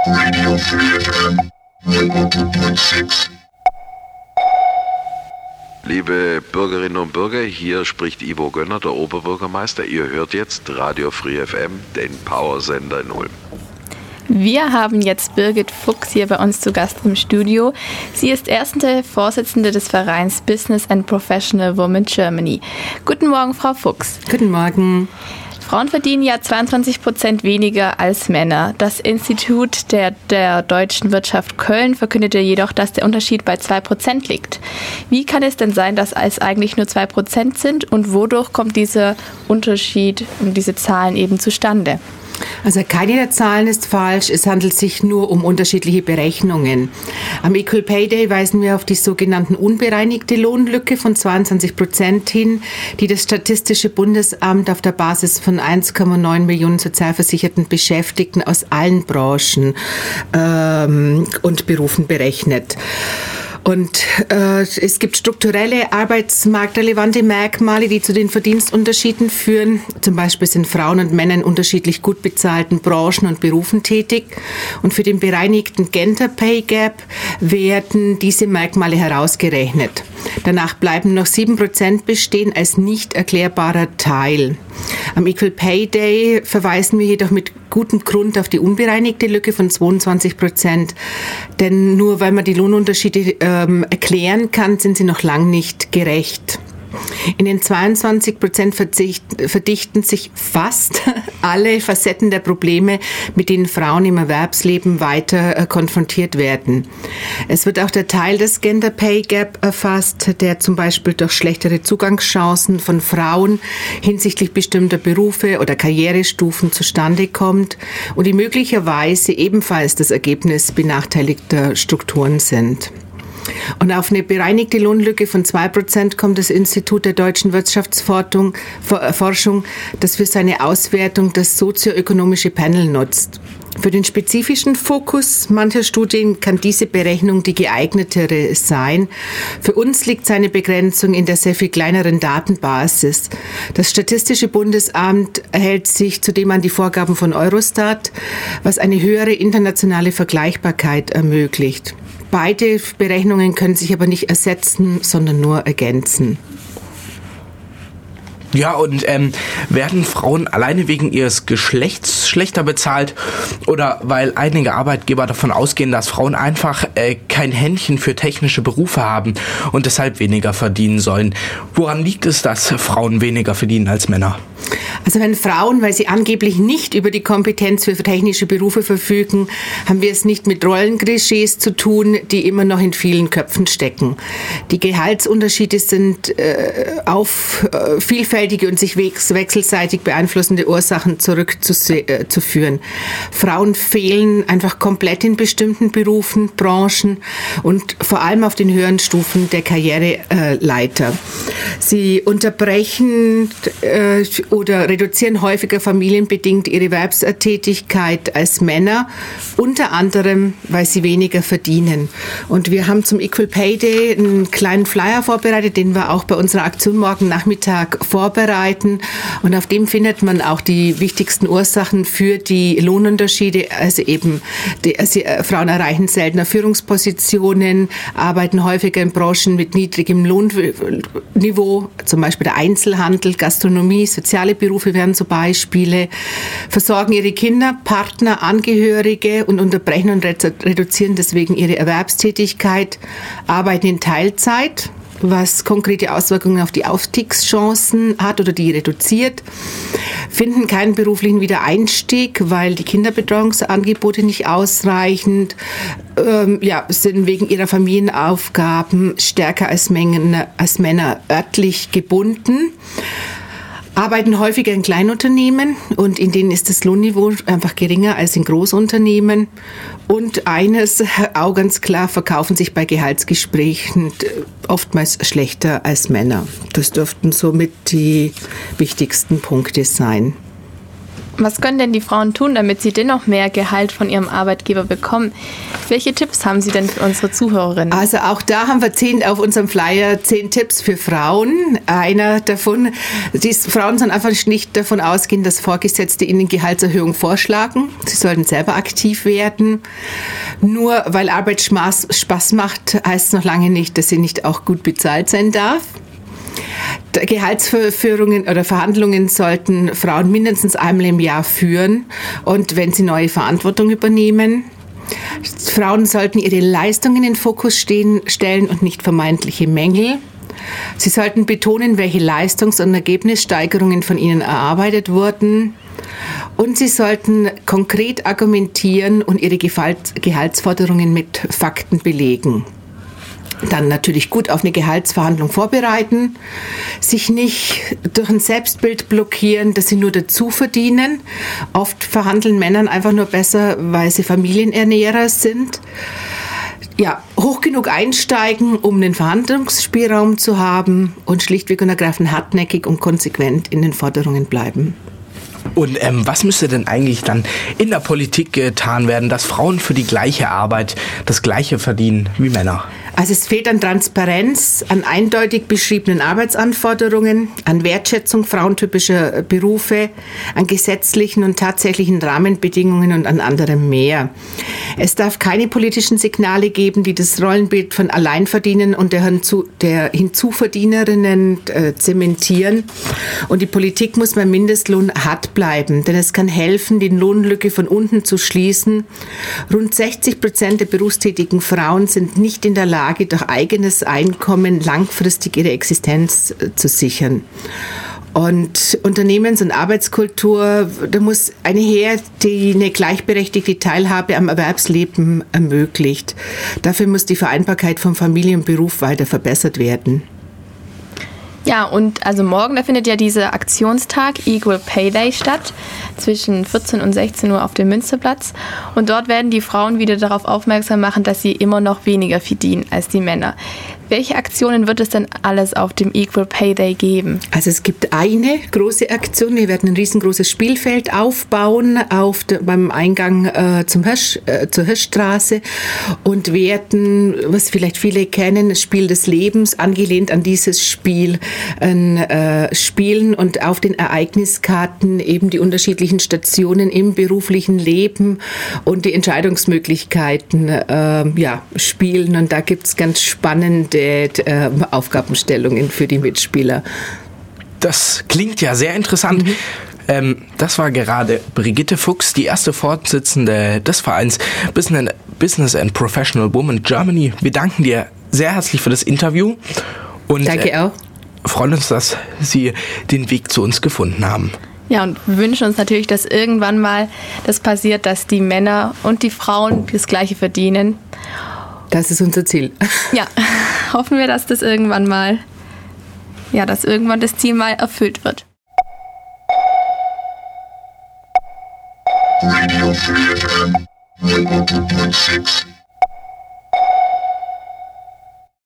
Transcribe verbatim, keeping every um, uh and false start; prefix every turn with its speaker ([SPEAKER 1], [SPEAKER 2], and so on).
[SPEAKER 1] Radio Free F M neunundneunzig Komma sechs.
[SPEAKER 2] Liebe Bürgerinnen und Bürger, hier spricht Ivo Gönner, der Oberbürgermeister. Ihr hört jetzt Radio Free F M, den Powersender in Ulm.
[SPEAKER 3] Wir haben jetzt Birgit Fuchs hier bei uns zu Gast im Studio. Sie ist erste Vorsitzende des Vereins Business and Professional Women Germany. Guten Morgen, Frau Fuchs.
[SPEAKER 4] Guten Morgen.
[SPEAKER 3] Frauen verdienen ja zweiundzwanzig Prozent weniger als Männer. Das Institut der, der deutschen Wirtschaft Köln verkündete jedoch, dass der Unterschied bei zwei Prozent liegt. Wie kann es denn sein, dass es eigentlich nur zwei Prozent sind und wodurch kommt dieser Unterschied und diese Zahlen eben zustande?
[SPEAKER 4] Also keine der Zahlen ist falsch, es handelt sich nur um unterschiedliche Berechnungen. Am Equal Pay Day weisen wir auf die sogenannten unbereinigte Lohnlücke von zweiundzwanzig Prozent hin, die das Statistische Bundesamt auf der Basis von eins Komma neun Millionen sozialversicherten Beschäftigten aus allen Branchen ähm, und Berufen berechnet. Und äh, es gibt strukturelle, arbeitsmarktrelevante Merkmale, die zu den Verdienstunterschieden führen. Zum Beispiel sind Frauen und Männer in unterschiedlich gut bezahlten Branchen und Berufen tätig. Und für den bereinigten Gender Pay Gap werden diese Merkmale herausgerechnet. Danach bleiben noch sieben Prozent bestehen als nicht erklärbarer Teil. Am Equal Pay Day verweisen wir jedoch mit gutem Grund auf die unbereinigte Lücke von zweiundzwanzig Prozent. Denn nur weil man die Lohnunterschiede ähm, erklären kann, sind sie noch lang nicht gerecht. In den zweiundzwanzig Prozent verdichten sich fast alle Facetten der Probleme, mit denen Frauen im Erwerbsleben weiter äh, konfrontiert werden. Es wird auch der Teil des Gender Pay Gap erfasst, der zum Beispiel durch schlechtere Zugangschancen von Frauen hinsichtlich bestimmter Berufe oder Karrierestufen zustande kommt und die möglicherweise ebenfalls das Ergebnis benachteiligter Strukturen sind. Und auf eine bereinigte Lohnlücke von zwei Prozent kommt das Institut der deutschen Wirtschaftsforschung, das für seine Auswertung das sozioökonomische Panel nutzt. Für den spezifischen Fokus mancher Studien kann diese Berechnung die geeignetere sein. Für uns liegt seine Begrenzung in der sehr viel kleineren Datenbasis. Das Statistische Bundesamt hält sich zudem an die Vorgaben von Eurostat, was eine höhere internationale Vergleichbarkeit ermöglicht. Beide Berechnungen können sich aber nicht ersetzen, sondern nur ergänzen.
[SPEAKER 5] Ja, und ähm, werden Frauen alleine wegen ihres Geschlechts schlechter bezahlt oder weil einige Arbeitgeber davon ausgehen, dass Frauen einfach äh, kein Händchen für technische Berufe haben und deshalb weniger verdienen sollen? Woran liegt es, dass Frauen weniger verdienen als Männer?
[SPEAKER 4] Also wenn Frauen, weil sie angeblich nicht über die Kompetenz für technische Berufe verfügen, haben wir es nicht mit Rollenklischees zu tun, die immer noch in vielen Köpfen stecken. Die Gehaltsunterschiede sind äh, auf äh, vielfältige und sich wechselseitig beeinflussende Ursachen zurückzuführen. Frauen fehlen einfach komplett in bestimmten Berufen, Branchen und vor allem auf den höheren Stufen der Karriereleiter. Sie unterbrechen äh, oder reduzieren häufiger familienbedingt ihre Erwerbstätigkeit als Männer, unter anderem, weil sie weniger verdienen. Und wir haben zum Equal Pay Day einen kleinen Flyer vorbereitet, den wir auch bei unserer Aktion morgen Nachmittag vorbereiten. Und auf dem findet man auch die wichtigsten Ursachen für die Lohnunterschiede. Also eben, die, also Frauen erreichen seltener Führungspositionen, arbeiten häufiger in Branchen mit niedrigem Lohnniveau, zum Beispiel der Einzelhandel, Gastronomie, soziale Berufe wären so Beispiele, versorgen ihre Kinder, Partner, Angehörige und unterbrechen und reduzieren deswegen ihre Erwerbstätigkeit, arbeiten in Teilzeit, was konkrete Auswirkungen auf die Aufstiegschancen hat oder die reduziert, finden keinen beruflichen Wiedereinstieg, weil die Kinderbetreuungsangebote nicht ausreichend, ähm, ja, sind wegen ihrer Familienaufgaben stärker als Männer, als Männer örtlich gebunden, arbeiten häufiger in Kleinunternehmen und in denen ist das Lohnniveau einfach geringer als in Großunternehmen. Und eines, auch ganz klar, verkaufen sich bei Gehaltsgesprächen oftmals schlechter als Männer. Das dürften somit die wichtigsten Punkte sein.
[SPEAKER 3] Was können denn die Frauen tun, damit sie dennoch mehr Gehalt von ihrem Arbeitgeber bekommen? Welche Tipps haben Sie denn für unsere Zuhörerinnen?
[SPEAKER 4] Also auch da haben wir zehn auf unserem Flyer, zehn Tipps für Frauen. Einer davon, die Frauen sollen einfach nicht davon ausgehen, dass Vorgesetzte ihnen Gehaltserhöhung vorschlagen. Sie sollten selber aktiv werden. Nur weil Arbeit Spaß, Spaß macht, heißt es noch lange nicht, dass sie nicht auch gut bezahlt sein darf. Gehaltsverführungen oder Verhandlungen sollten Frauen mindestens einmal im Jahr führen und wenn sie neue Verantwortung übernehmen. Frauen sollten ihre Leistungen in den Fokus stehen, stellen und nicht vermeintliche Mängel. Sie sollten betonen, welche Leistungs- und Ergebnissteigerungen von ihnen erarbeitet wurden. Und sie sollten konkret argumentieren und ihre Gehaltsforderungen mit Fakten belegen. Dann natürlich gut auf eine Gehaltsverhandlung vorbereiten, sich nicht durch ein Selbstbild blockieren, dass sie nur dazu verdienen. Oft verhandeln Männer einfach nur besser, weil sie Familienernährer sind. Ja, hoch genug einsteigen, um einen Verhandlungsspielraum zu haben und schlichtweg und ergreifend hartnäckig und konsequent in den Forderungen bleiben.
[SPEAKER 5] Und ähm, was müsste denn eigentlich dann in der Politik getan werden, dass Frauen für die gleiche Arbeit das Gleiche verdienen wie Männer?
[SPEAKER 4] Also es fehlt an Transparenz, an eindeutig beschriebenen Arbeitsanforderungen, an Wertschätzung frauentypischer Berufe, an gesetzlichen und tatsächlichen Rahmenbedingungen und an anderem mehr. Es darf keine politischen Signale geben, die das Rollenbild von Alleinverdienern und der, Hinzu, der Hinzuverdienerinnen äh, zementieren. Und die Politik muss beim Mindestlohn hart bleiben, denn es kann helfen, die Lohnlücke von unten zu schließen. Rund sechzig Prozent der berufstätigen Frauen sind nicht in der Lage, durch eigenes Einkommen langfristig ihre Existenz zu sichern. Und Unternehmens- und Arbeitskultur, da muss eine her, die eine gleichberechtigte Teilhabe am Erwerbsleben ermöglicht. Dafür muss die Vereinbarkeit von Familie und Beruf weiter verbessert werden.
[SPEAKER 3] Ja, und also morgen, da findet ja dieser Aktionstag Equal Pay Day statt, zwischen vierzehn und sechzehn Uhr auf dem Münsterplatz. Und dort werden die Frauen wieder darauf aufmerksam machen, dass sie immer noch weniger verdienen als die Männer. Welche Aktionen wird es denn alles auf dem Equal Pay Day geben?
[SPEAKER 4] Also es gibt eine große Aktion. Wir werden ein riesengroßes Spielfeld aufbauen auf de, beim Eingang äh, zum Hirsch, äh, zur Hirschstraße und werden, was vielleicht viele kennen, das Spiel des Lebens, angelehnt an dieses Spiel, äh, spielen und auf den Ereigniskarten eben die unterschiedlichen Stationen im beruflichen Leben und die Entscheidungsmöglichkeiten äh, ja, spielen. Und da gibt es ganz spannende Äh, Aufgabenstellungen für die Mitspieler.
[SPEAKER 5] Das klingt ja sehr interessant. Mhm. Ähm, das war gerade Brigitte Fuchs, die erste Vorsitzende des Vereins Business and Professional Women Germany. Wir danken dir sehr herzlich für das Interview. Und,
[SPEAKER 4] Danke auch.
[SPEAKER 5] Äh, freuen uns, dass Sie den Weg zu uns gefunden haben.
[SPEAKER 3] Ja, und wir wünschen uns natürlich, dass irgendwann mal das passiert, dass die Männer und die Frauen das Gleiche verdienen.
[SPEAKER 4] Das ist unser Ziel.
[SPEAKER 3] Ja, hoffen wir, dass das irgendwann mal, ja, dass irgendwann das Ziel mal erfüllt wird.
[SPEAKER 1] Radio Free F M, one oh two point six.